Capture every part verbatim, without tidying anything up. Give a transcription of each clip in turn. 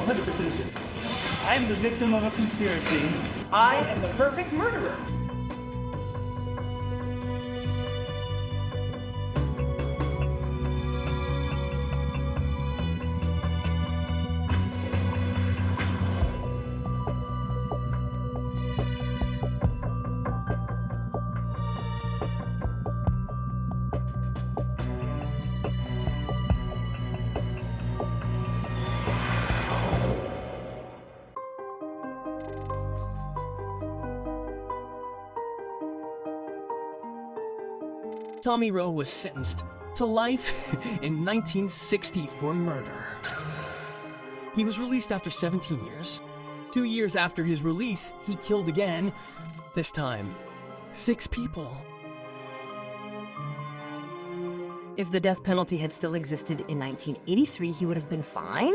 hundred percent sure. I'm the victim of a conspiracy. I am the perfect murderer. Tommy Roe was sentenced to life in nineteen sixty for murder. He was released after seventeen years. Two years after his release, he killed again. This time, six people. If the death penalty had still existed in nineteen eighty-three, he would have been fine?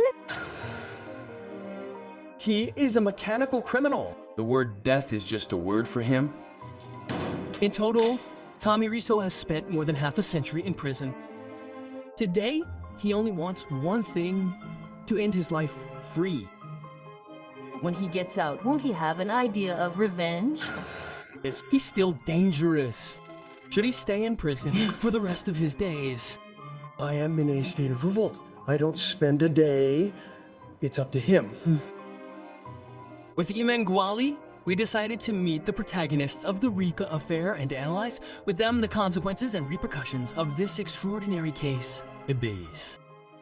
He is a mechanical criminal. The word death is just a word for him. In total, Tommy Rizzo has spent more than half a century in prison. Today, he only wants one thing: to end his life free. When he gets out, won't he have an idea of revenge? He's still dangerous. Should he stay in prison for the rest of his days? I am in a state of revolt. I don't spend a day. It's up to him. With Iman Gwali, we decided to meet the protagonists of the Rika affair and analyze with them the consequences and repercussions of this extraordinary case. Ibis.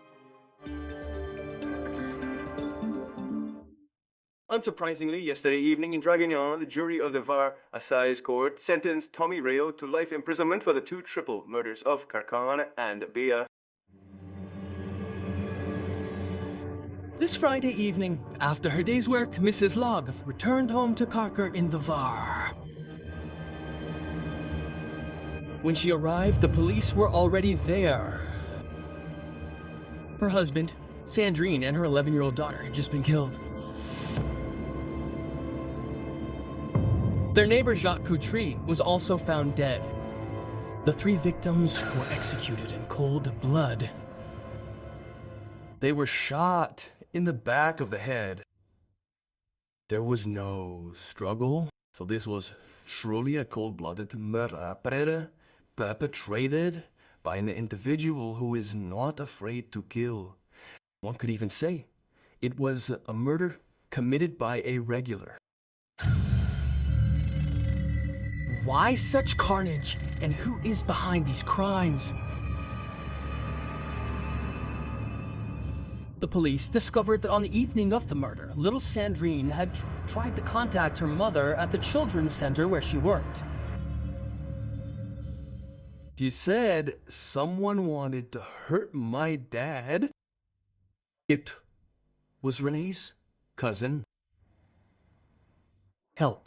Unsurprisingly, yesterday evening in Draguignan, the jury of the Var Assize Court sentenced Tommy Reo to life imprisonment for the two triple murders of Karkan and Bea. This Friday evening, after her day's work, Missus Log returned home to Karkar in the Var. When she arrived, the police were already there. Her husband, Sandrine, and her eleven-year-old daughter had just been killed. Their neighbor Jacques Coutry was also found dead. The three victims were executed in cold blood. They were shot in the back of the head. There was no struggle, so this was truly a cold-blooded murder perpetrated by an individual who is not afraid to kill. One could even say it was a murder committed by a regular. Why such carnage, and who is behind these crimes? The police discovered that on the evening of the murder, little Sandrine had tr- tried to contact her mother at the children's center where she worked. She said someone wanted to hurt my dad. It was Renee's cousin. Help.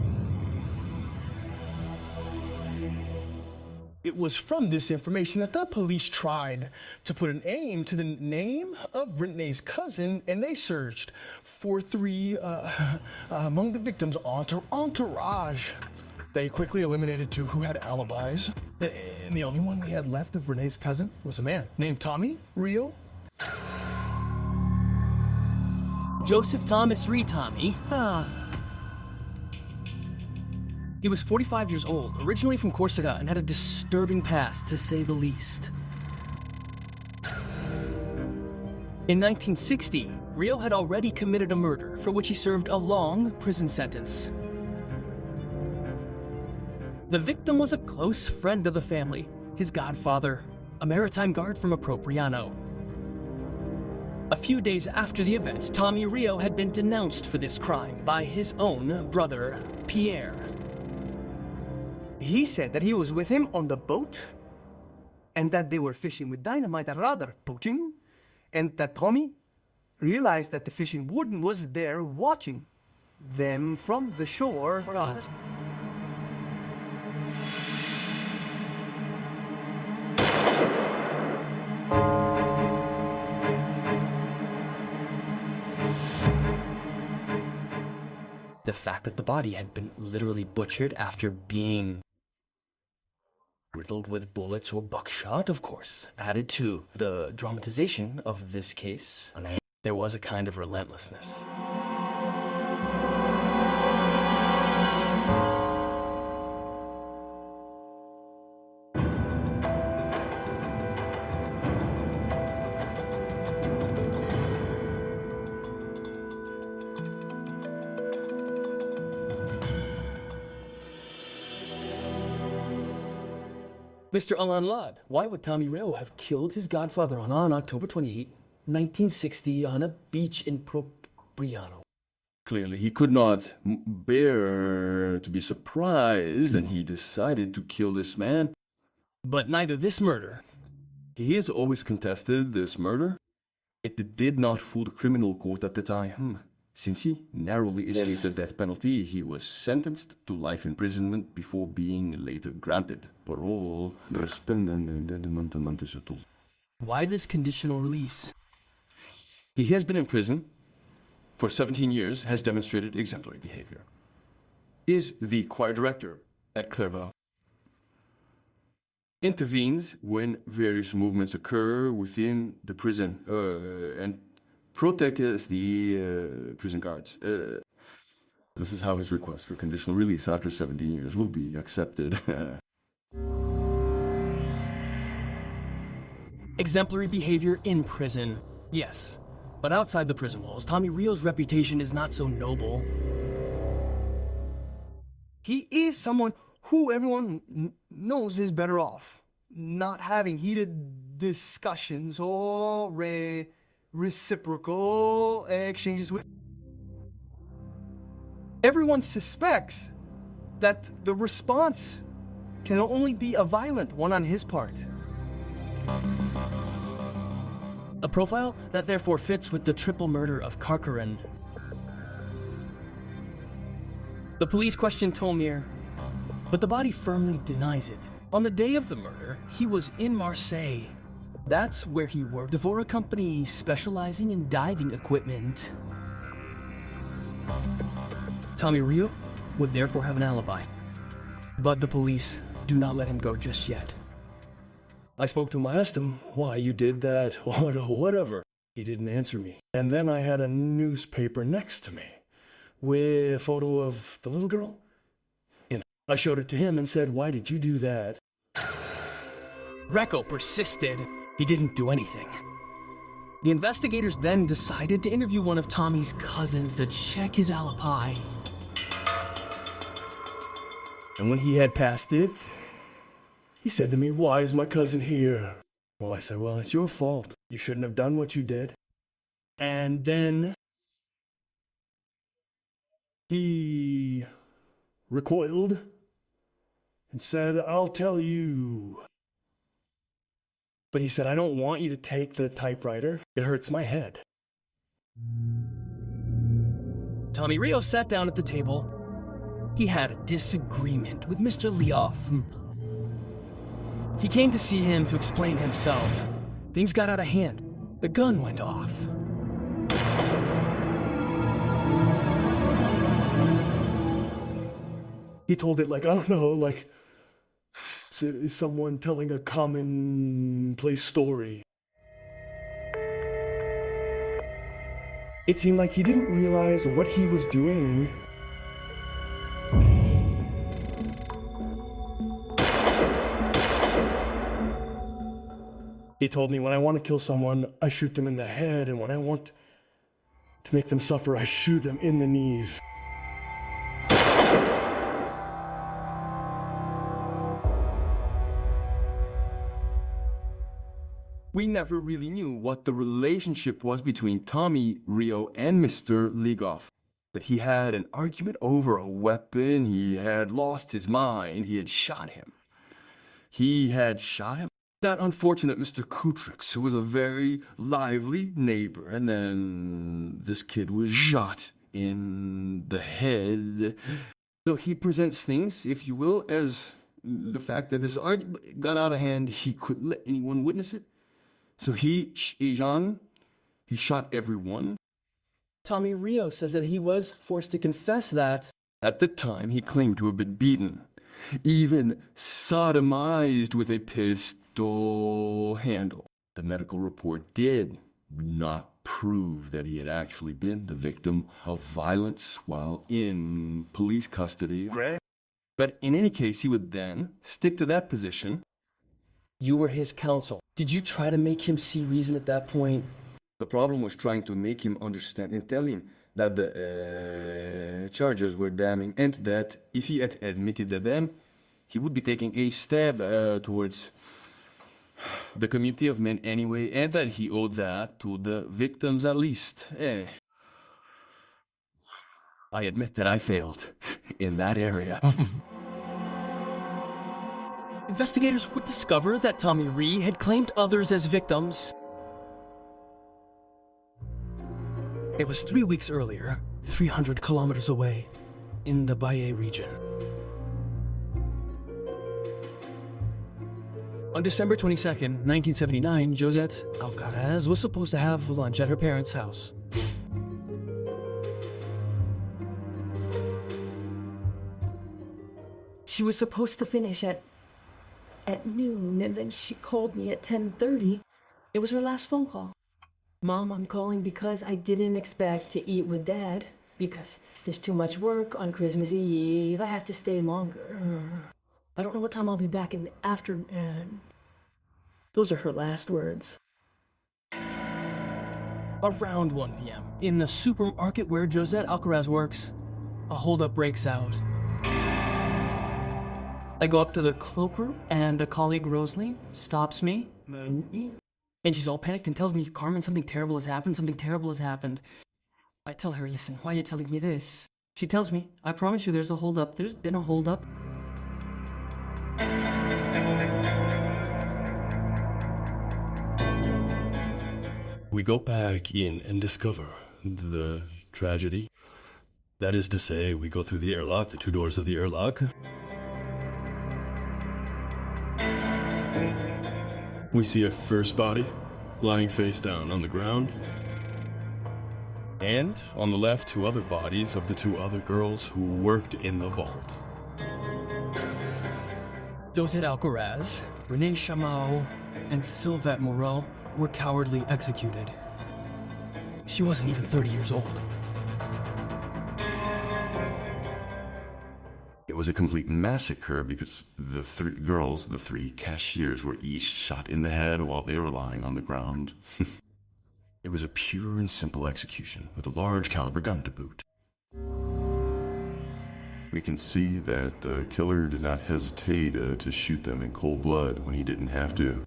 It was from this information that the police tried to put an aim to the name of Renee's cousin, and they searched for three uh, among the victims' entour- entourage. They quickly eliminated two who had alibis, and the only one we had left of Renee's cousin was a man named Tommy Reo. Joseph Thomas Tommy. Ah. He was forty-five years old, originally from Corsica, and had a disturbing past, to say the least. In nineteen sixty, Reo had already committed a murder for which he served a long prison sentence. The victim was a close friend of the family, his godfather, a maritime guard from Appropriano. A few days after the event, Tommy Reo had been denounced for this crime by his own brother, Pierre. He said that he was with him on the boat, and that they were fishing with dynamite, or rather poaching, and that Tommy realized that the fishing warden was there watching them from the shore. The fact that the body had been literally butchered after being riddled with bullets or buckshot, of course, added to the dramatization of this case. there was a kind of relentlessness. Mister Alain Lade, why would Tommy Reo have killed his godfather on, on October twenty-eighth, nineteen sixty, on a beach in Propriano? Clearly, he could not bear to be surprised, and he decided to kill this man. But neither this murder... He has always contested this murder. It did not fool the criminal court at the time. Since he narrowly escaped the death penalty, he was sentenced to life imprisonment before being later granted parole. Why this conditional release? He has been in prison for seventeen years, has demonstrated exemplary behavior. Is the choir director at Clairvaux. Intervenes when various movements occur within the prison, uh, and protects the uh, prison guards. Uh, this is how his request for conditional release after seventeen years will be accepted. Exemplary behavior in prison, yes. But outside the prison walls, Tommy Reo's reputation is not so noble. He is someone who everyone n- knows is better off not having heated discussions or re- reciprocal exchanges with. Everyone suspects that the response can only be a violent one on his part. A profile that therefore fits with the triple murder of Carcaran. The police question Thomier, but the body firmly denies it. On the day of the murder, he was in Marseille. That's where he worked for a company specializing in diving equipment. Tommy Reo would therefore have an alibi. But the police do not let him go just yet. I spoke to him, I asked him why you did that, whatever. He didn't answer me. And then I had a newspaper next to me with a photo of the little girl. And I showed it to him and said, why did you do that? Greco persisted. He didn't do anything. The investigators then decided to interview one of Tommy's cousins to check his alibi. And when he had passed it, he said to me, why is my cousin here? Well, I said, well, it's your fault. You shouldn't have done what you did. And then he recoiled and said, I'll tell you. But he said, I don't want you to take the typewriter. It hurts my head. Tommy Reo sat down at the table. He had a disagreement with Mister Leoff. He came to see him to explain himself. Things got out of hand. The gun went off. He told it like, I don't know, like someone telling a commonplace story. It seemed like he didn't realize what he was doing. He told me, when I want to kill someone, I shoot them in the head, and when I want to make them suffer, I shoot them in the knees. We never really knew what the relationship was between Tommy Reo and Mister Leoff. That he had an argument over a weapon, he had lost his mind, he had shot him. He had shot him? That unfortunate Mister Kutrix, who was a very lively neighbor, and then this kid was shot in the head. So he presents things, if you will, as the fact that this argument got out of hand, he couldn't let anyone witness it. So he, Jean, he shot everyone. Tommy Reo says that he was forced to confess that. At the time, he claimed to have been beaten, even sodomized with a pistol handle. The medical report did not prove that he had actually been the victim of violence while in police custody. But in any case, he would then stick to that position. You were his counsel. Did you try to make him see reason at that point? The problem was trying to make him understand and tell him that the uh, charges were damning and that if he had admitted to them, he would be taking a step uh, towards the community of men anyway, and that he owed that to the victims at least. Eh. I admit that I failed in that area. Investigators would discover that Tommy Rhee had claimed others as victims. It was three weeks earlier, three hundred kilometers away, in the Baye region. On December twenty-second, nineteen seventy-nine, Josette Alcaraz was supposed to have lunch at her parents' house. She was supposed to finish at at noon, and then she called me at ten thirty. It was her last phone call. Mom, I'm calling because I didn't expect to eat with Dad, because there's too much work on Christmas Eve. I have to stay longer. I don't know what time I'll be back in the afternoon. Those are her last words. Around one p m, in the supermarket where Josette Alcaraz works, a holdup breaks out. I go up to the cloakroom, and a colleague, Rosalie, stops me. And she's all panicked and tells me, Carmen, something terrible has happened, something terrible has happened. I tell her, listen, why are you telling me this? She tells me, I promise you there's a holdup. There's been a holdup. We go back in and discover the tragedy. That is to say, we go through the airlock, the two doors of the airlock. We see a first body lying face down on the ground. And on the left, two other bodies of the two other girls who worked in the vault. Josette Alcaraz, Renee Chamau, and Sylvette Moreau were cowardly executed. She wasn't even thirty years old. It was a complete massacre because the three girls, the three cashiers, were each shot in the head while they were lying on the ground. It was a pure and simple execution with a large caliber gun to boot. We can see that the killer did not hesitate uh, to shoot them in cold blood when he didn't have to.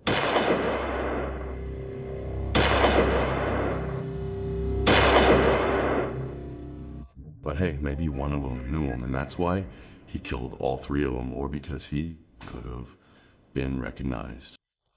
But hey, maybe one of them knew him, and that's why he killed all three of them, or because he could have been recognized.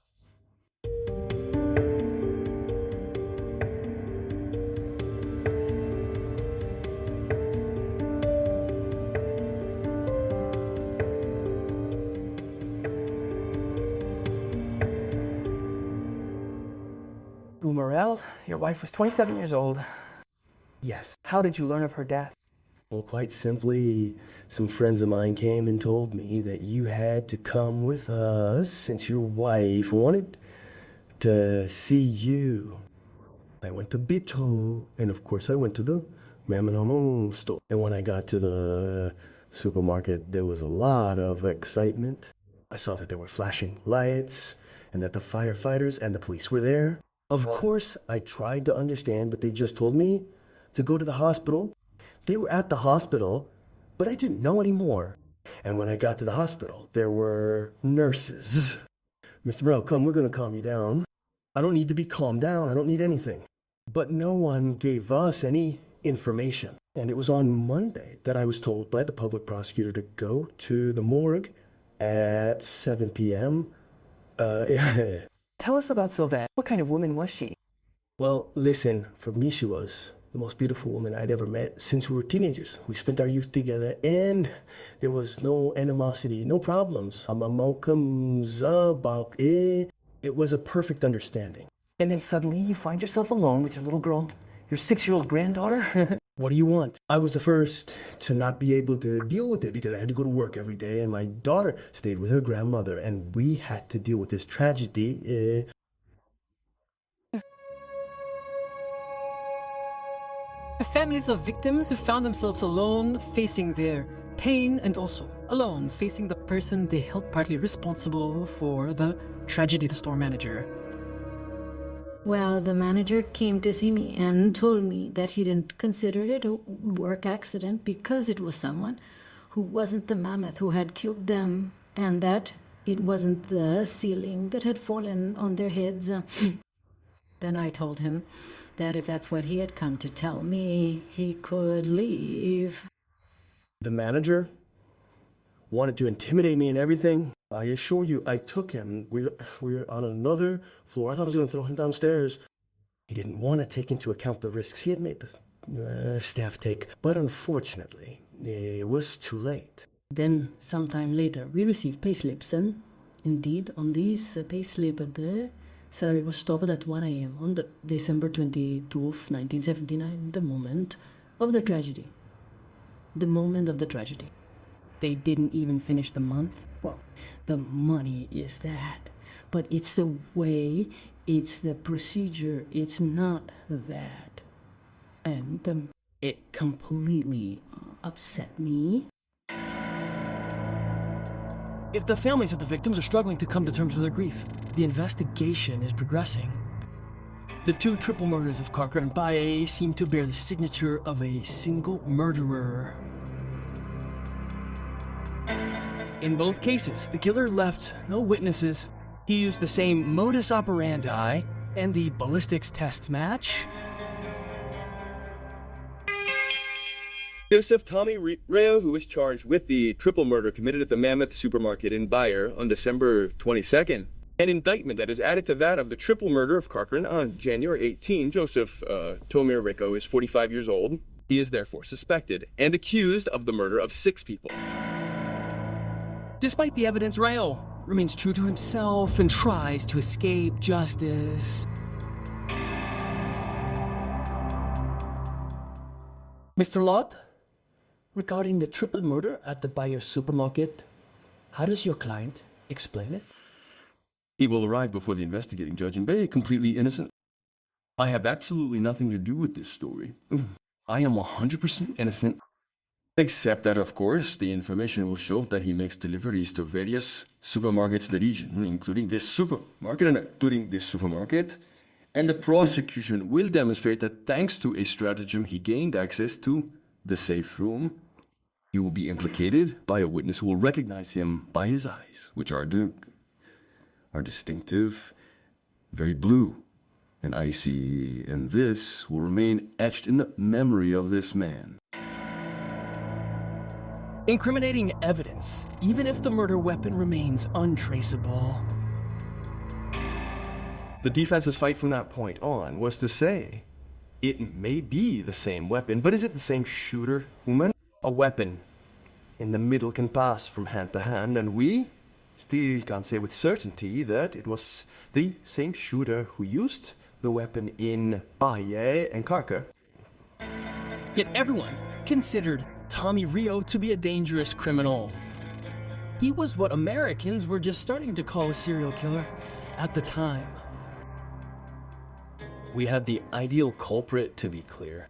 Morel, your wife was twenty-seven years old. Yes. How did you learn of her death? Well, quite simply, some friends of mine came and told me that you had to come with us since your wife wanted to see you. I went to Bito, and of course I went to the Maman store. And when I got to the supermarket, there was a lot of excitement. I saw that there were flashing lights, and that the firefighters and the police were there. Of course, I tried to understand, but they just told me to go to the hospital. They were at the hospital, but I didn't know anymore. And when I got to the hospital, there were nurses. Mister Morel, come, we're going to calm you down. I don't need to be calmed down. I don't need anything. But no one gave us any information. And it was on Monday that I was told by the public prosecutor to go to the morgue at seven p m Uh, Tell us about Sylvette. What kind of woman was she? Well, listen, for me she was the most beautiful woman I'd ever met since we were teenagers. We spent our youth together, and there was no animosity, no problems. It was a perfect understanding. And then suddenly you find yourself alone with your little girl, your six-year-old granddaughter? What do you want? I was the first to not be able to deal with it because I had to go to work every day, and my daughter stayed with her grandmother, and we had to deal with this tragedy. Uh... The families of victims who found themselves alone facing their pain and also alone facing the person they held partly responsible for the tragedy, the store manager. Well, the manager came to see me and told me that he didn't consider it a work accident because it was someone who wasn't the mammoth who had killed them, and that it wasn't the ceiling that had fallen on their heads. Then I told him that if that's what he had come to tell me, he could leave. The manager wanted to intimidate me and everything. I assure you, I took him. We, we were on another floor. I thought I was going to throw him downstairs. He didn't want to take into account the risks he had made the uh, staff take. But unfortunately, it was too late. Then, sometime later, we received payslips, and indeed, on these uh, payslip, the salary was stopped at one a.m. on the December twenty-second, nineteen seventy-nine, the moment of the tragedy. The moment of the tragedy. They didn't even finish the month. Well, the money is that. But it's the way, it's the procedure, it's not that. And um, it completely upset me. If the families of the victims are struggling to come to terms with their grief, the investigation is progressing. The two triple murders of Carker and Baye seem to bear the signature of a single murderer. In both cases, the killer left no witnesses. He used the same modus operandi, and the ballistics tests match. Joseph Tommy Rayo, who was charged with the triple murder committed at the Mammoth Supermarket in Bayer on December twenty-second. An indictment that is added to that of the triple murder of Carker on January eighteenth. Joseph uh, Tommy Rico is forty-five years old. He is therefore suspected and accused of the murder of six people. Despite the evidence, Rayo remains true to himself and tries to escape justice. Mister Lott, regarding the triple murder at the Bayer Supermarket, how does your client explain it? He will arrive before the investigating judge in Bay completely innocent. I have absolutely nothing to do with this story. I am one hundred percent innocent. Except that, of course, the information will show that he makes deliveries to various supermarkets in the region, including this supermarket and including this supermarket. And the prosecution will demonstrate that thanks to a stratagem he gained access to the safe room. He will be implicated by a witness who will recognize him by his eyes, which are, di- are distinctive, very blue and icy, and this will remain etched in the memory of this man. Incriminating evidence, even if the murder weapon remains untraceable. The defense's fight from that point on was to say, it may be the same weapon, but is it the same shooter, woman? A weapon in the middle can pass from hand to hand, and we still can't say with certainty that it was the same shooter who used the weapon in Baye and Carker. Yet everyone considered Tommy Rayo to be a dangerous criminal. He was what Americans were just starting to call a serial killer at the time. We had the ideal culprit, to be clear.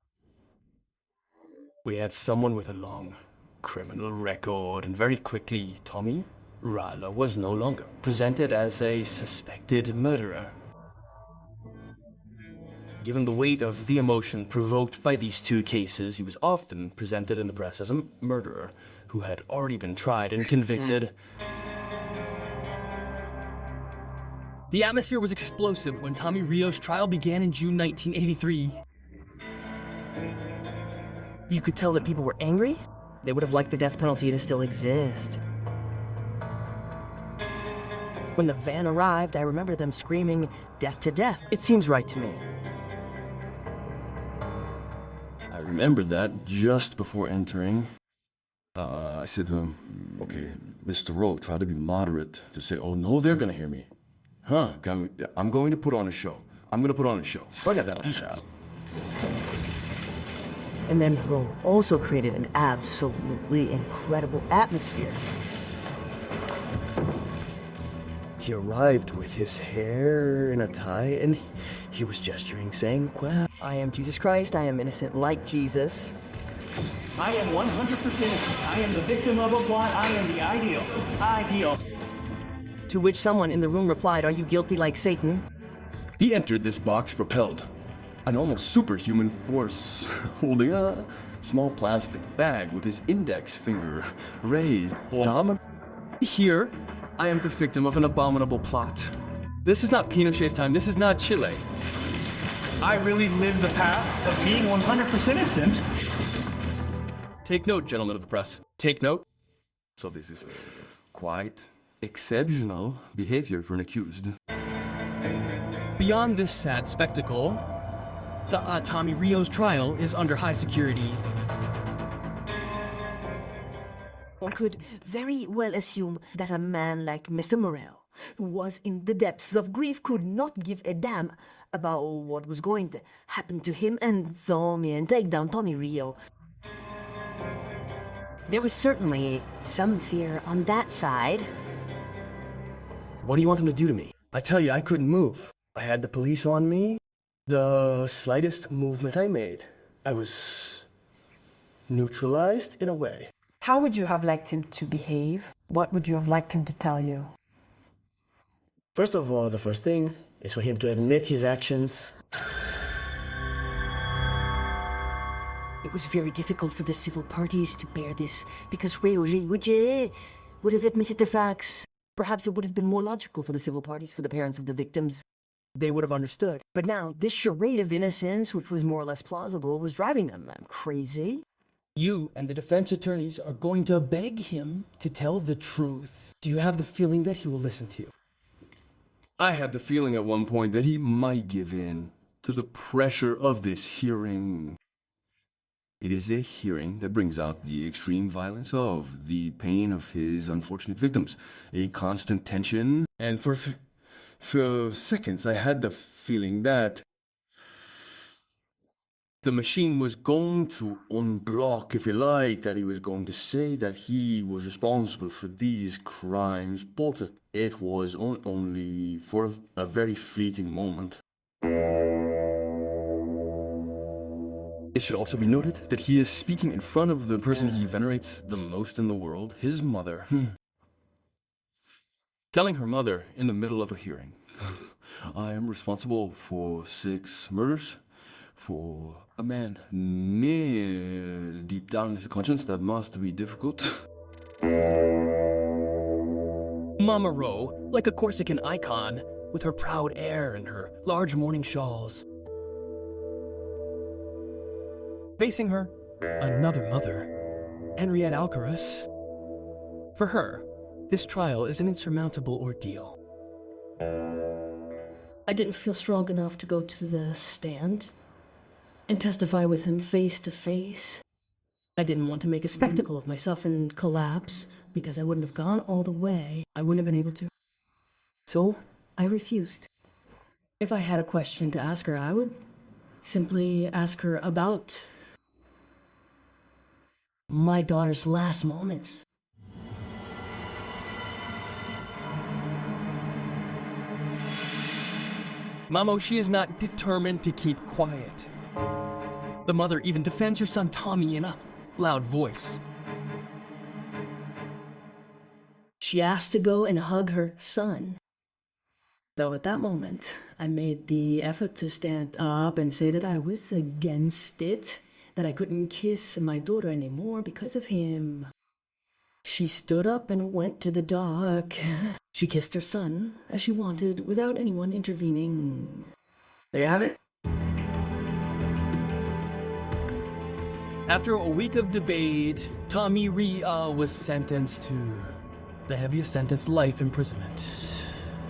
We had someone with a long criminal record, and very quickly, Tommy Rayo was no longer presented as a suspected murderer. Given the weight of the emotion provoked by these two cases, he was often presented in the press as a murderer who had already been tried and convicted. The atmosphere was explosive when Tommy Rayo's trial began in June nineteen eighty-three. You could tell that people were angry. They would have liked the death penalty to still exist. When the van arrived, I remember them screaming, "Death to death." It seems right to me. I remembered that just before entering. Uh, I said to him, okay, Mister Rowe, try to be moderate. To say, oh no, they're going to hear me. Huh, I'm going to put on a show. I'm going to put on a show. So I got that on shot. And then Rowe also created an absolutely incredible atmosphere. He arrived with his hair in a tie, and he was gesturing, saying, "Qua." I am Jesus Christ. I am innocent like Jesus. I am one hundred percent innocent. I am the victim of a plot. I am the ideal. Ideal. To which someone in the room replied, "Are you guilty like Satan?" He entered this box propelled, an almost superhuman force, holding a small plastic bag with his index finger raised. Dom- Here, I am the victim of an abominable plot. This is not Pinochet's time. This is not Chile. I really live the path of being one hundred percent innocent. Take note, gentlemen of the press. Take note. So this is quite exceptional behavior for an accused. Beyond this sad spectacle, the, uh, Tommy Rio's trial is under high security. One could very well assume that a man like Mister Morel, who was in the depths of grief, could not give a damn about what was going to happen to him, and so me and take down Tommy Rio. There was certainly some fear on that side. What do you want them to do to me? I tell you, I couldn't move. I had the police on me. The slightest movement I made, I was neutralized in a way. How would you have liked him to behave? What would you have liked him to tell you? First of all, the first thing is for him to admit his actions. It was very difficult for the civil parties to bear this because Réauger would have admitted the facts. Perhaps it would have been more logical for the civil parties, for the parents of the victims. They would have understood. But now, this charade of innocence, which was more or less plausible, was driving them crazy. You and the defense attorneys are going to beg him to tell the truth. Do you have the feeling that he will listen to you? I had the feeling at one point that he might give in to the pressure of this hearing. It is a hearing that brings out the extreme violence of the pain of his unfortunate victims, a constant tension, and for f- for seconds I had the feeling that the machine was going to unblock, if you like, that he was going to say that he was responsible for these crimes, but it was on- only for a very fleeting moment. It should also be noted that he is speaking in front of the person he venerates the most in the world, his mother. Telling her mother in the middle of a hearing, I am responsible for six murders, for a man near deep down in his conscience. That must be difficult. Mama Ro, like a Corsican icon, with her proud air and her large mourning shawls. Facing her, another mother, Henriette Alcaraz. For her, this trial is an insurmountable ordeal. I didn't feel strong enough to go to the stand and testify with him face to face. I didn't want to make a spectacle of myself and collapse, because I wouldn't have gone all the way. I wouldn't have been able to. So, I refused. If I had a question to ask her, I would simply ask her about my daughter's last moments. Mamo, she is not determined to keep quiet. The mother even defends her son Tommy in a loud voice. She asked to go and hug her son. Though at that moment, I made the effort to stand up and say that I was against it, that I couldn't kiss my daughter anymore because of him. She stood up and went to the dock. She kissed her son as she wanted without anyone intervening. There you have it. After a week of debate, Tommy Ria was sentenced to the heaviest sentence, life imprisonment.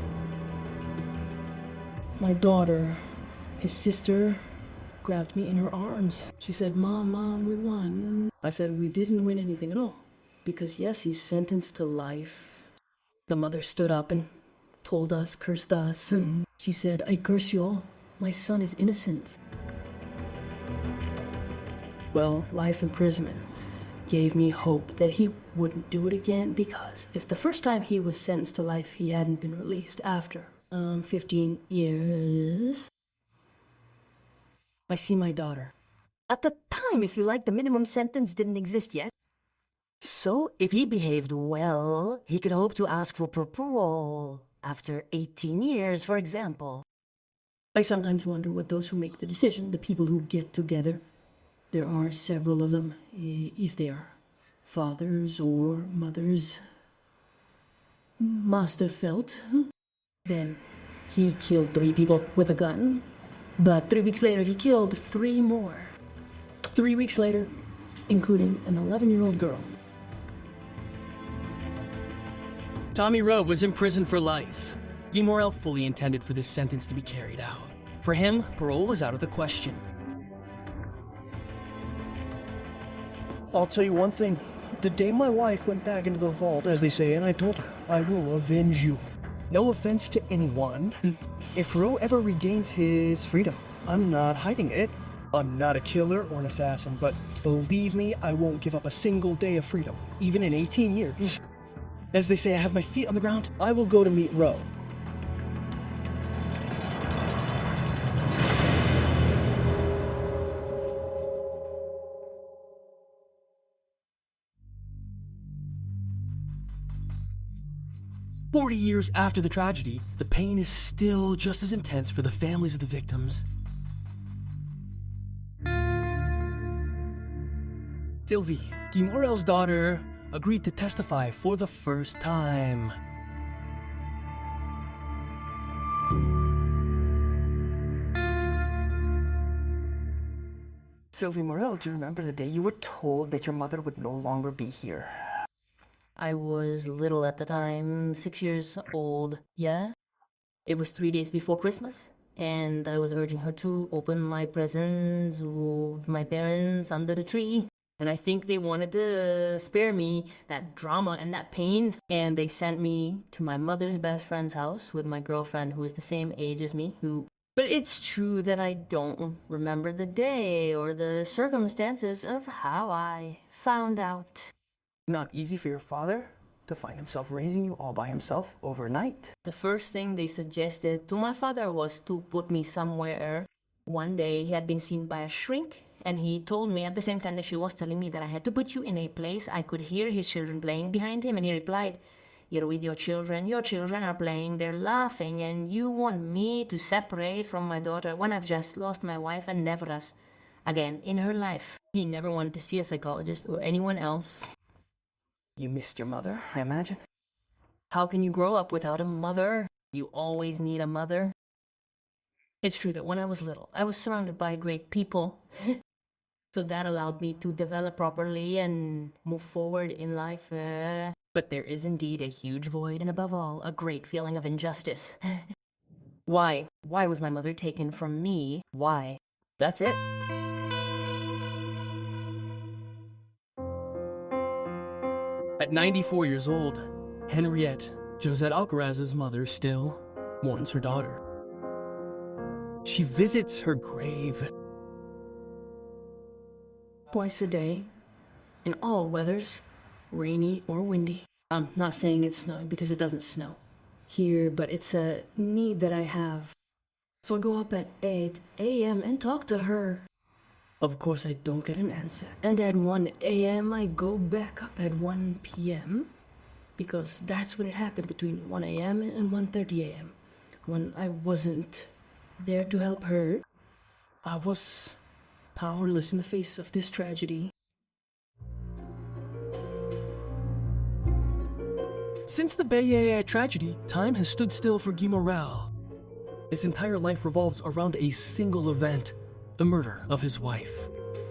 My daughter, his sister, grabbed me in her arms. She said, Mom, Mom, we won. I said, we didn't win anything at all. Because yes, he's sentenced to life. The mother stood up and told us, cursed us. And she said, I curse you all. My son is innocent. Well, life imprisonment. gave me hope that he wouldn't do it again, because if the first time he was sentenced to life he hadn't been released after, um, fifteen years, I see my daughter. At the time, if you like, the minimum sentence didn't exist yet. So, if he behaved well, he could hope to ask for parole after eighteen years, for example. I sometimes wonder what those who make the decision, the people who get together, there are several of them, if they are fathers or mothers, must have felt. Then he killed three people with a gun, but three weeks later he killed three more. Three weeks later, including an eleven-year-old girl. Tommy Rowe was in prison for life. Guy Morel fully intended for this sentence to be carried out. For him, parole was out of the question. I'll tell you one thing. The day my wife went back into the vault, as they say, and I told her, I will avenge you. No offense to anyone. If Rowe ever regains his freedom, I'm not hiding it. I'm not a killer or an assassin, but believe me, I won't give up a single day of freedom, even in eighteen years. As they say, I have my feet on the ground, I will go to meet Rowe. Forty years after the tragedy, the pain is still just as intense for the families of the victims. Sylvie, Guy Morel's daughter, agreed to testify for the first time. Sylvie Morel, do you remember the day you were told that your mother would no longer be here? I was little at the time, six years old, yeah? It was three days before Christmas, and I was urging her to open my presents with my parents under the tree. And I think they wanted to spare me that drama and that pain, and they sent me to my mother's best friend's house with my girlfriend, who is the same age as me, who... But it's true that I don't remember the day or the circumstances of how I found out. Not easy for your father to find himself raising you all by himself overnight. The first thing they suggested to my father was to put me somewhere. One day he had been seen by a shrink, and he told me at the same time that she was telling me that I had to put you in a place I could hear his children playing behind him, and he replied, "You're with your children, your children are playing, they're laughing, and you want me to separate from my daughter when I've just lost my wife and never us again in her life." He never wanted to see a psychologist or anyone else. You missed your mother, I imagine? How can you grow up without a mother? You always need a mother. It's true that when I was little, I was surrounded by great people. So that allowed me to develop properly and move forward in life. Uh, but there is indeed a huge void, and above all, a great feeling of injustice. Why? Why was my mother taken from me? Why? That's it. At ninety-four years old, Henriette, Josette Alcaraz's mother, still mourns her daughter. She visits her grave twice a day, in all weathers, rainy or windy. I'm not saying it's snowing because it doesn't snow here, but it's a need that I have. So I go up at eight a m and talk to her. Of course, I don't get an answer. And at one a m, I go back up at one p m because that's when it happened, between one a m and one thirty a m when I wasn't there to help her. I was powerless in the face of this tragedy. Since the Bayeux tragedy, time has stood still for Guy Morel. His entire life revolves around a single event: the murder of his wife.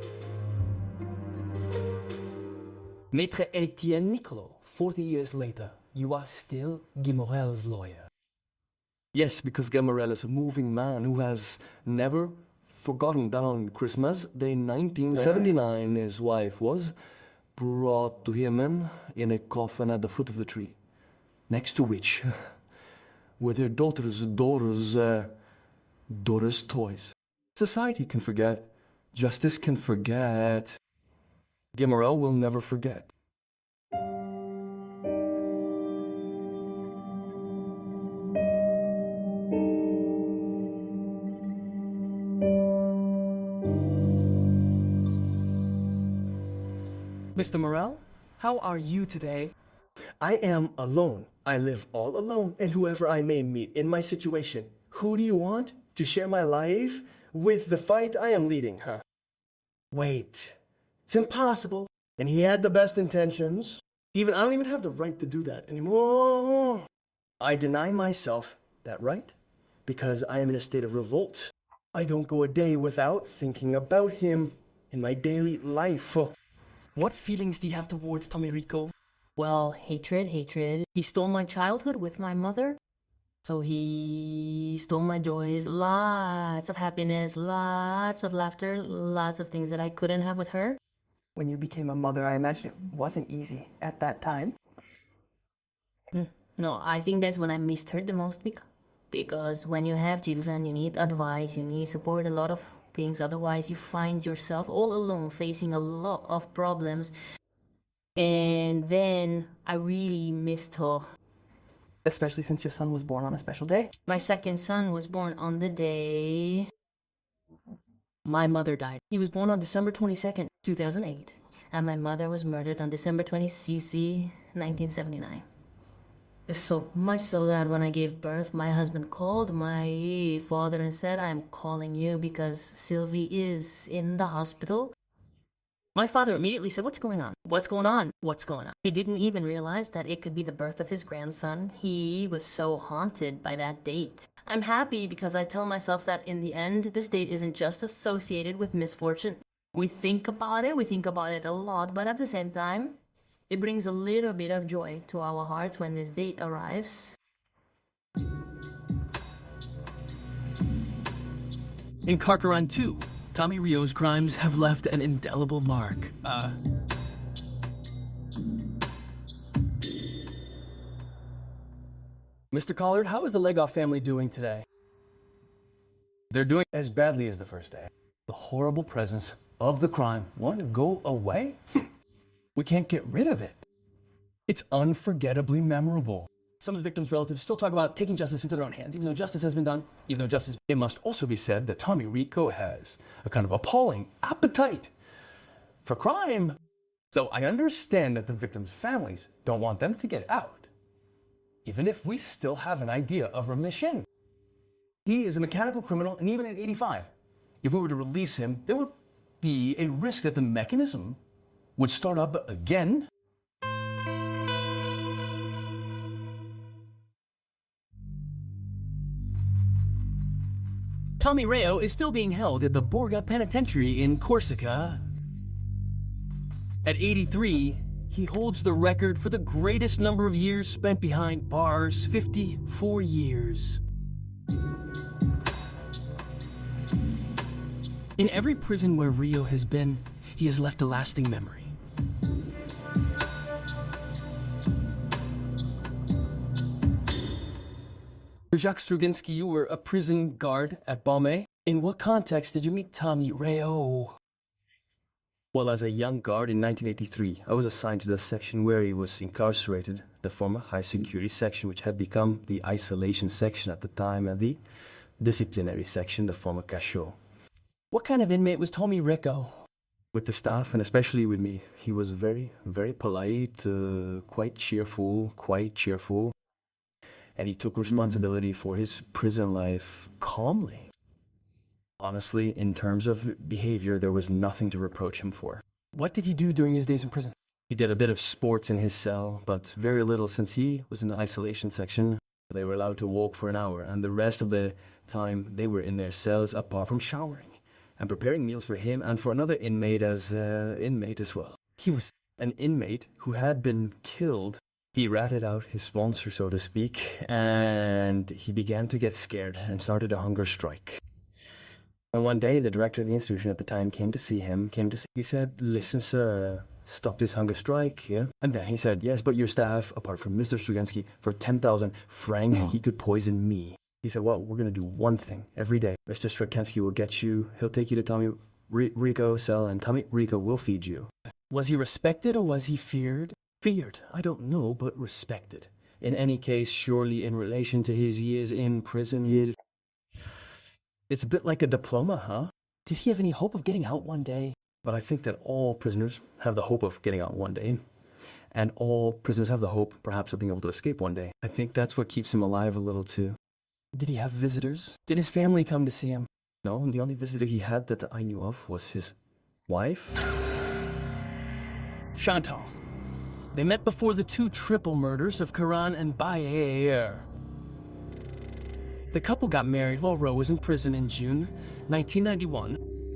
Maître Etienne Nicolo, forty years later, you are still Guy Morel's lawyer. Yes, because Guy Morel is a moving man who has never forgotten that on Christmas Day nineteen seventy-nine his wife was brought to him in, in a coffin at the foot of the tree, next to which were their daughter's daughter's, uh, daughter's toys. Society can forget. Justice can forget. Guillermo will never forget. Mister Morel, how are you today? I am alone. I live all alone, and whoever I may meet in my situation, who do you want to share my life with the fight I am leading, huh? Wait, it's impossible. And he had the best intentions. Even I don't even have the right to do that anymore. I deny myself that right because I am in a state of revolt. I don't go a day without thinking about him in my daily life. What feelings do you have towards Tommy Rico? Well, hatred, hatred. He stole my childhood with my mother. So he stole my joys, lots of happiness, lots of laughter, lots of things that I couldn't have with her. When you became a mother, I imagine it wasn't easy at that time. No, I think that's when I missed her the most because, because when you have children, you need advice, you need support, a lot of things. Otherwise, you find yourself all alone facing a lot of problems. And then I really missed her. Especially since your son was born on a special day. My second son was born on the day my mother died. He was born on December twenty-second, two thousand eight. And my mother was murdered on December twentieth, nineteen seventy-nine. So much so that when I gave birth, my husband called my father and said, I'm calling you because Sylvie is in the hospital. My father immediately said, what's going on? What's going on? What's going on? He didn't even realize that it could be the birth of his grandson. He was so haunted by that date. I'm happy because I tell myself that in the end, this date isn't just associated with misfortune. We think about it, we think about it a lot, but at the same time, it brings a little bit of joy to our hearts when this date arrives. In Carcaran two, Tommy Rio's crimes have left an indelible mark. Uh... Mister Collard, how is the Legoff family doing today? They're doing as badly as the first day. The horrible presence of the crime won't go away. We can't get rid of it. It's unforgettably memorable. Some of the victims' relatives still talk about taking justice into their own hands, even though justice has been done, even though justice... It must also be said that Tommy Rico has a kind of appalling appetite for crime. So I understand that the victims' families don't want them to get out, even if we still have an idea of remission. He is a mechanical criminal, and even at eighty-five, if we were to release him, there would be a risk that the mechanism would start up again. Tommy Rio is still being held at the Borga Penitentiary in Corsica. At eighty-three, he holds the record for the greatest number of years spent behind bars, fifty-four years. In every prison where Rio has been, he has left a lasting memory. Jacques Struginsky, you were a prison guard at Baume. In what context did you meet Tommy Rio? Well, as a young guard in nineteen eighty-three, I was assigned to the section where he was incarcerated, the former high-security section, which had become the isolation section at the time, and the disciplinary section, the former cachot. What kind of inmate was Tommy Rico? With the staff, and especially with me, he was very, very polite, uh, quite cheerful, quite cheerful. And he took responsibility for his prison life calmly. Honestly, in terms of behavior, there was nothing to reproach him for. What did he do during his days in prison? He did a bit of sports in his cell, but very little since he was in the isolation section. They were allowed to walk for an hour, and the rest of the time they were in their cells apart from showering and preparing meals for him and for another inmate as uh, inmate as well. He was an inmate who had been killed. He ratted out his sponsor, so to speak, and he began to get scared and started a hunger strike. And one day, the director of the institution at the time came to see him, came to see, he said, listen, sir, stop this hunger strike, yeah? And then he said, yes, but your staff, apart from Mister Strugansky, for ten thousand francs, he could poison me. He said, well, we're going to do one thing every day. Mister Strugansky will get you, he'll take you to Tommy Rico cell, and Tommy Rico will feed you. Was he respected or was he feared? Feared, I don't know, but respected. In any case, surely in relation to his years in prison, he'd... It's a bit like a diploma, huh? Did he have any hope of getting out one day? But I think that all prisoners have the hope of getting out one day. And all prisoners have the hope, perhaps, of being able to escape one day. I think that's what keeps him alive a little, too. Did he have visitors? Did his family come to see him? No, the only visitor he had that I knew of was his wife. Chantal. They met before the two triple murders of Karan and Bayer. The couple got married while Rowe was in prison in June nineteen ninety-one.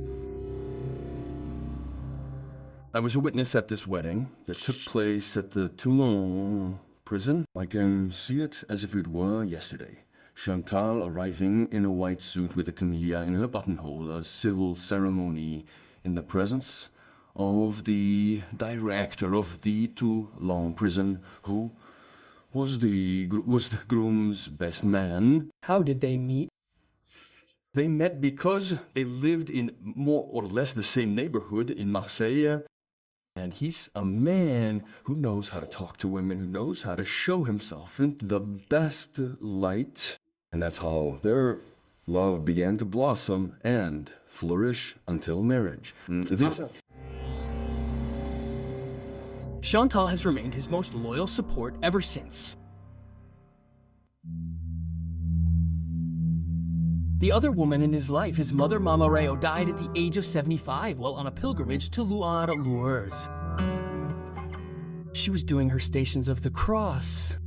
I was a witness at this wedding that took place at the Toulon prison. I can see it as if it were yesterday. Chantal arriving in a white suit with a camellia in her buttonhole, a civil ceremony in the presence of the director of the Toulon prison, who was the was the groom's best man. How did they meet? They met because they lived in more or less the same neighborhood in Marseille. And he's a man who knows how to talk to women, who knows how to show himself in the best light. And that's how their love began to blossom and flourish until marriage. This... Chantal has remained his most loyal support ever since. The other woman in his life, his mother, Mama Rayo, died at the age of seventy-five while on a pilgrimage to Loire, Lourdes. She was doing her Stations of the Cross.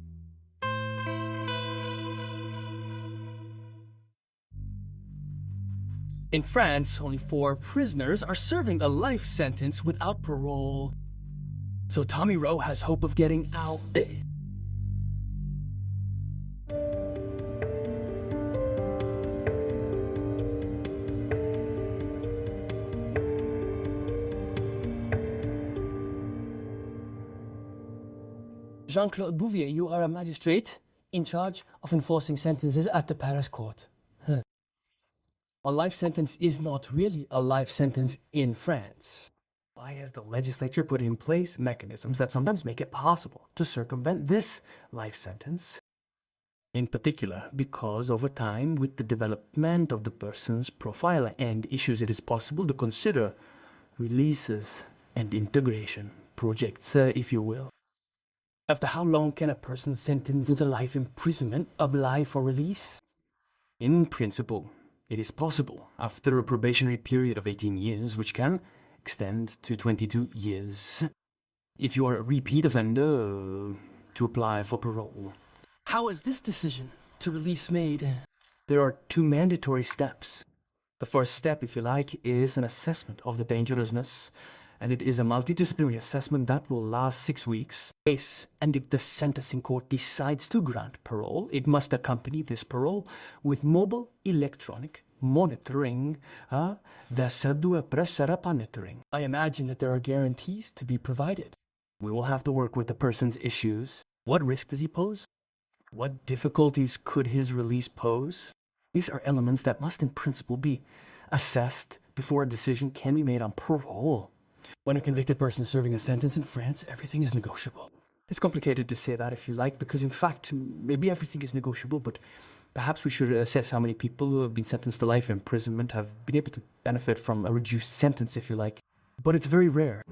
In France, only four prisoners are serving a life sentence without parole. So Tommy Rowe has hope of getting out. Jean-Claude Bouvier, you are a magistrate in charge of enforcing sentences at the Paris court. Huh. A life sentence is not really a life sentence in France. Why has the legislature put in place mechanisms that sometimes make it possible to circumvent this life sentence? In particular, because over time, with the development of the person's profile and issues, it is possible to consider releases and integration projects, uh, if you will. After how long can a person sentenced to life imprisonment apply for release? In principle, it is possible after a probationary period of eighteen years, which can extend to twenty-two years. If you are a repeat offender, uh, to apply for parole. How is this decision to release made? There are two mandatory steps. The first step, if you like, is an assessment of the dangerousness, and it is a multidisciplinary assessment that will last six weeks. Yes, and if the sentencing court decides to grant parole, it must accompany this parole with mobile electronic monitoring, uh, the Sardua Pressara monitoring. I imagine that there are guarantees to be provided. We will have to work with the person's issues. What risk does he pose? What difficulties could his release pose? These are elements that must in principle be assessed before a decision can be made on parole. When a convicted person is serving a sentence in France, everything is negotiable. It's complicated to say that if you like, because in fact, maybe everything is negotiable, but perhaps we should assess how many people who have been sentenced to life imprisonment have been able to benefit from a reduced sentence, if you like. But it's very rare.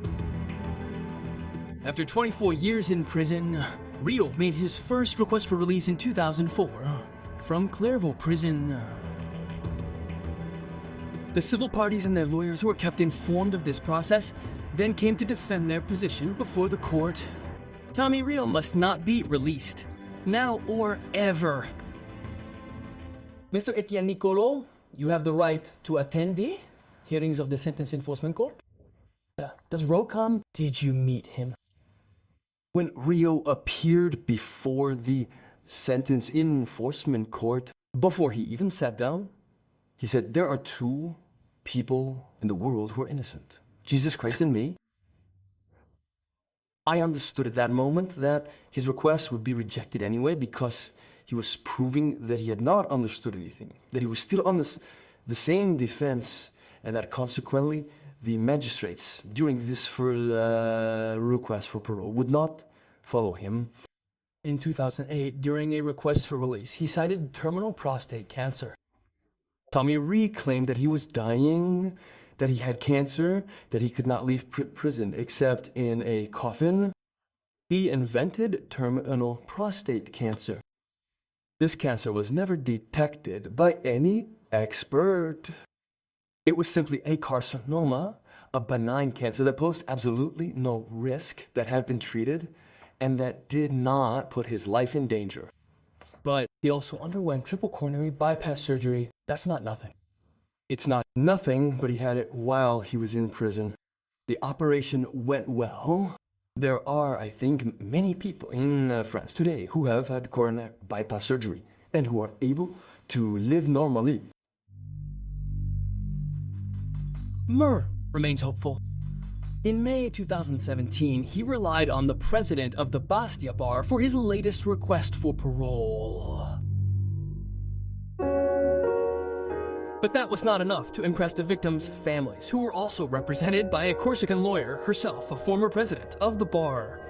After twenty-four years in prison, Rio made his first request for release in two thousand four from Clairvaux prison. The civil parties and their lawyers who were kept informed of this process then came to defend their position before the court. Tommy Rio must not be released, now or ever. Mister Etienne Nicolo, you have the right to attend the hearings of the Sentence Enforcement Court. Uh, does Ro come? Did you meet him? When Rio appeared before the Sentence Enforcement Court, before he even sat down, he said, there are two people in the world who are innocent. Jesus Christ and me. I understood at that moment that his request would be rejected anyway because he was proving that he had not understood anything, that he was still on this, the same defense, and that consequently the magistrates, during this for, uh, request for parole, would not follow him. In two thousand eight, during a request for release, he cited terminal prostate cancer. Tommy Rhee claimed that he was dying, that he had cancer, that he could not leave pr- prison except in a coffin. He invented terminal prostate cancer. This cancer was never detected by any expert. It was simply a carcinoma, a benign cancer that posed absolutely no risk, that had been treated, and that did not put his life in danger. But he also underwent triple coronary bypass surgery. That's not nothing. It's not nothing, but he had it while he was in prison. The operation went well. There are, I think, many people in uh, France today who have had coronary bypass surgery and who are able to live normally. Murr remains hopeful. In May two thousand seventeen, he relied on the president of the Bastia bar for his latest request for parole. But that was not enough to impress the victims' families, who were also represented by a Corsican lawyer, herself a former president of the bar.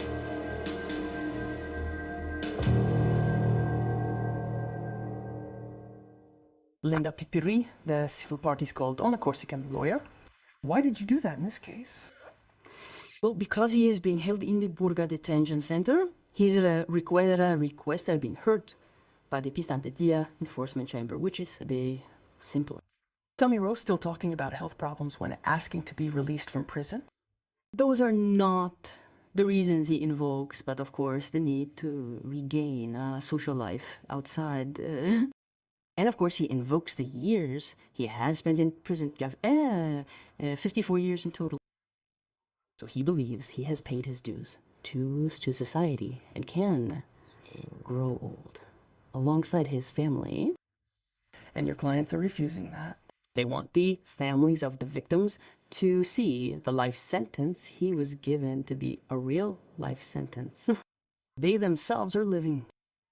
Linda Pipiri, the civil parties called on a Corsican lawyer. Why did you do that in this case? Well, because he is being held in the Burga detention center, his uh, request, uh, request has been heard by the Pistantetia enforcement chamber, which is a bit simple. Tommy Rowe still talking about health problems when asking to be released from prison? Those are not the reasons he invokes, but of course the need to regain a social life outside. Uh, and of course he invokes the years he has spent in prison, uh, uh, fifty-four years in total. So he believes he has paid his dues to, to society and can grow old alongside his family. And your clients are refusing that. They want the families of the victims to see the life sentence he was given to be a real life sentence. They themselves are living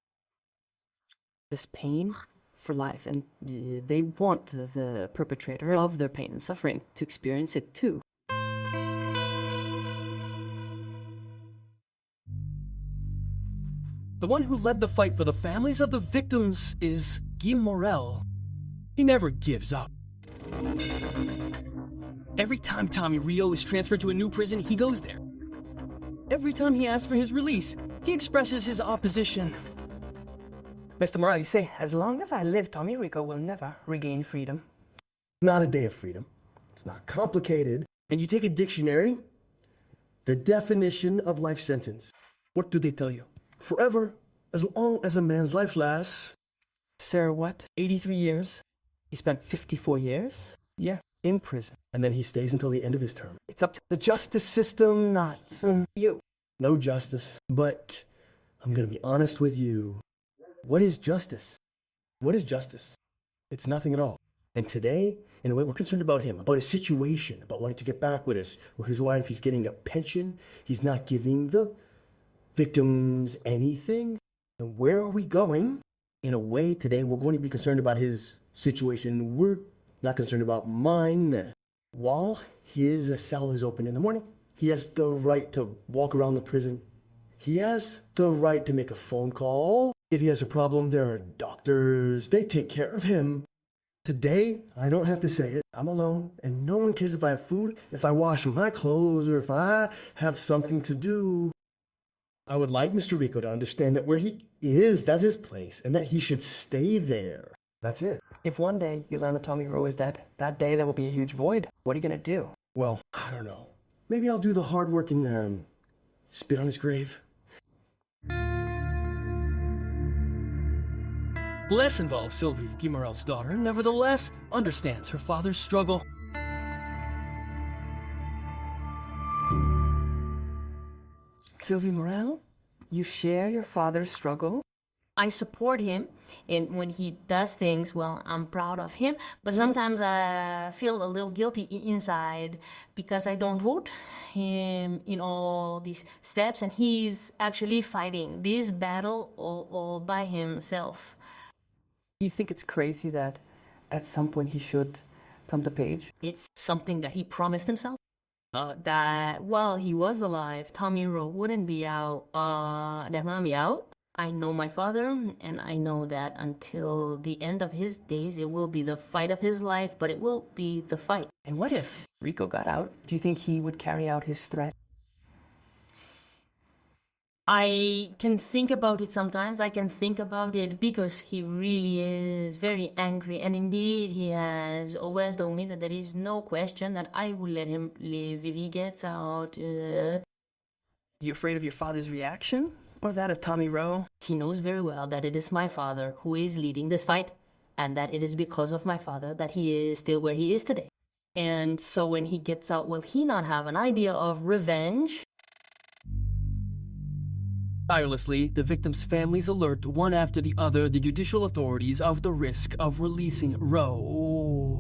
this pain for life, and they want the perpetrator of their pain and suffering to experience it too. The one who led the fight for the families of the victims is Guy Morel. He never gives up. Every time Tommy Rio is transferred to a new prison, he goes there. Every time he asks for his release, he expresses his opposition. Mister Morel, you say, as long as I live, Tommy Rico will never regain freedom. Not a day of freedom. It's not complicated. And you take a dictionary, the definition of life sentence. What do they tell you? Forever, as long as a man's life lasts. Sir, what? eighty-three years? He spent fifty-four years? Yeah. In prison. And then he stays until the end of his term. It's up to the justice system, not you. No justice. But I'm going to be honest with you. What is justice? What is justice? It's nothing at all. And today, in a way, we're concerned about him, about his situation, about wanting to get back with us, or his wife. He's getting a pension. He's not giving the victims anything. And where are we going? In a way, today, we're going to be concerned about his situation. We're not concerned about mine. While his cell is open in the morning, he has the right to walk around the prison. He has the right to make a phone call. If he has a problem, there are doctors. They take care of him. Today, I don't have to say it. I'm alone, and no one cares if I have food, if I wash my clothes, or if I have something to do. I would like Mister Rico to understand that where he is, that's his place, and that he should stay there. That's it. If one day you learn that Tommy Rowe is dead, that day there will be a huge void. What are you going to do? Well, I don't know. Maybe I'll do the hard work and um, spit on his grave. Less involved Sylvie, Guy Morel's daughter, nevertheless understands her father's struggle. Sylvie Morel, you share your father's struggle? I support him, and when he does things, well, I'm proud of him. But sometimes I feel a little guilty inside because I don't vote him in all these steps, and he's actually fighting this battle all, all by himself. You think it's crazy that at some point he should from the page? It's something that he promised himself. Uh, that while he was alive, Tommy Rowe wouldn't be out, uh, definitely be out. I know my father, and I know that until the end of his days, it will be the fight of his life, but it will be the fight. And what if Rico got out? Do you think he would carry out his threat? I can think about it sometimes. I can think about it because he really is very angry. And indeed, he has always told me that there is no question that I will let him live if he gets out. Uh... You afraid of your father's reaction? Or that of Tommy Rowe? He knows very well that it is my father who is leading this fight, and that it is because of my father that he is still where he is today. And so when he gets out, will he not have an idea of revenge? Tirelessly, the victims' families alert one after the other the judicial authorities of the risk of releasing Rowe.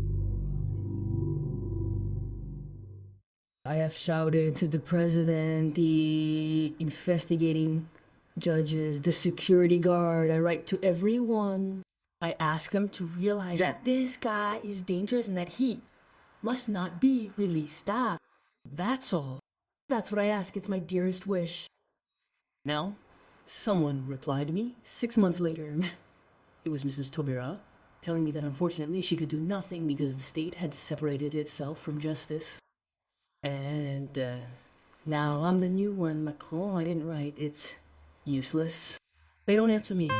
I have shouted to the president, the investigating judges, the security guard. I write to everyone. I ask them to realize that this guy is dangerous and that he must not be released. Ah, that's all. That's what I ask. It's my dearest wish. Now, someone replied to me six months later. It was Missus Taubira, telling me that unfortunately she could do nothing because the state had separated itself from justice. And uh, now I'm the new one, Macron. I didn't write. It's useless. They don't answer me.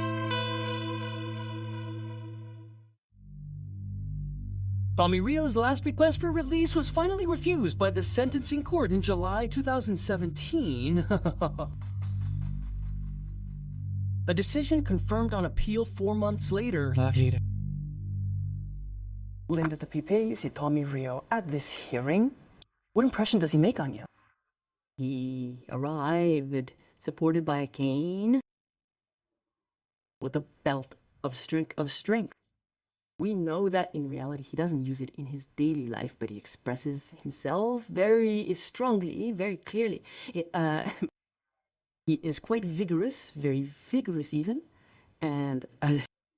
Tommy Rio's last request for release was finally refused by the sentencing court in July two thousand seventeen. A decision confirmed on appeal four months later. Linda the Pipe, you see Tommy Rio at this hearing. What impression does he make on you? He arrived supported by a cane with a belt of strength of strength. We know that in reality he doesn't use it in his daily life, but he expresses himself very strongly, very clearly. It, uh, he is quite vigorous, very vigorous even, and uh,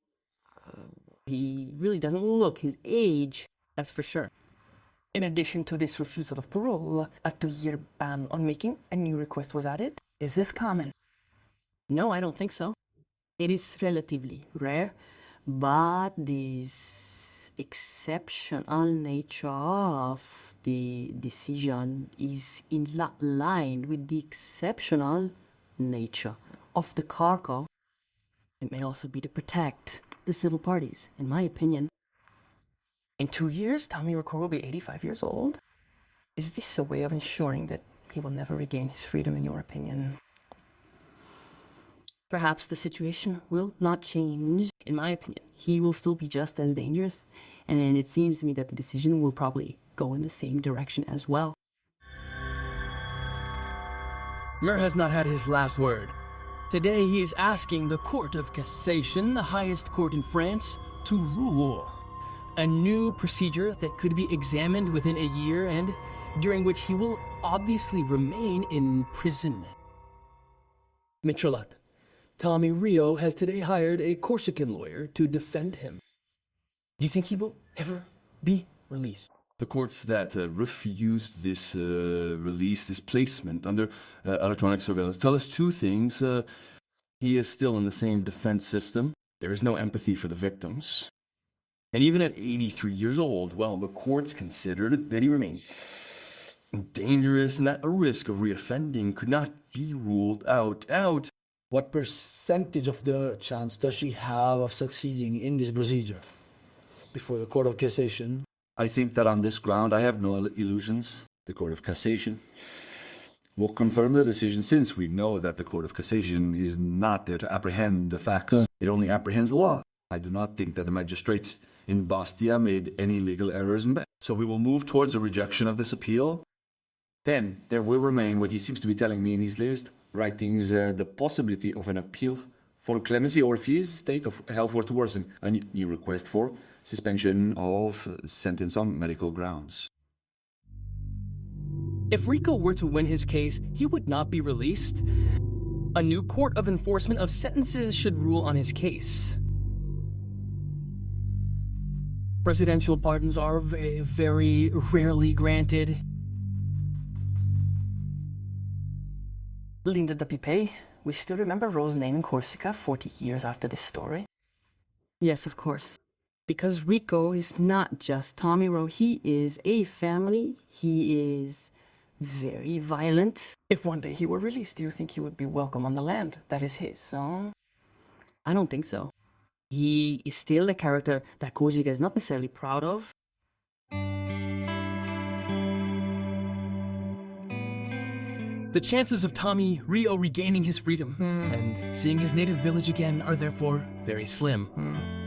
he really doesn't look his age, that's for sure. In addition to this refusal of parole, a two-year ban on making a new request was added. Is this common? No, I don't think so. It is relatively rare, but this exceptional nature of the decision is in line with the exceptional nature of the cargo. It may also be to protect the civil parties, in my opinion. In two years, Tommy Rico will be eighty-five years old. Is this a way of ensuring that he will never regain his freedom, in your opinion? Perhaps the situation will not change, in my opinion. He will still be just as dangerous, and then it seems to me that the decision will probably go in the same direction as well. Mer has not had his last word. Today he is asking the Court of Cassation, the highest court in France, to rule. A new procedure that could be examined within a year and during which he will obviously remain in prison. Michelet, Tommy Rio has today hired a Corsican lawyer to defend him. Do you think he will ever be released? The courts that uh, refused this uh, release, this placement under uh, electronic surveillance, tell us two things. Uh, he is still in the same defense system. There is no empathy for the victims. And even at eighty-three years old, well, the courts considered that he remained dangerous and that a risk of reoffending could not be ruled out. Out. What percentage of the chance does she have of succeeding in this procedure before the Court of Cassation? I think that on this ground I have no illusions. The Court of Cassation will confirm the decision, since we know that the Court of Cassation is not there to apprehend the facts. It only apprehends the law. I do not think that the magistrates in Bastia made any legal errors. So we will move towards a rejection of this appeal. Then there will remain what he seems to be telling me in his latest writings, uh, the possibility of an appeal for clemency, or if his state of health were to worsen, a new request for suspension of sentence on medical grounds. If Rico were to win his case, he would not be released. A new court of enforcement of sentences should rule on his case. Presidential pardons are v- very rarely granted. Linda de Pipe, we still remember Rose's name in Corsica forty years after this story. Yes, of course. Because Rico is not just Tommy Rowe. He is a family. He is very violent. If one day he were released, do you think he would be welcome on the land that is his, huh? I don't think so. He is still a character that Corsica is not necessarily proud of. The chances of Tommy Rio regaining his freedom mm. and seeing his native village again are therefore very slim. Mm.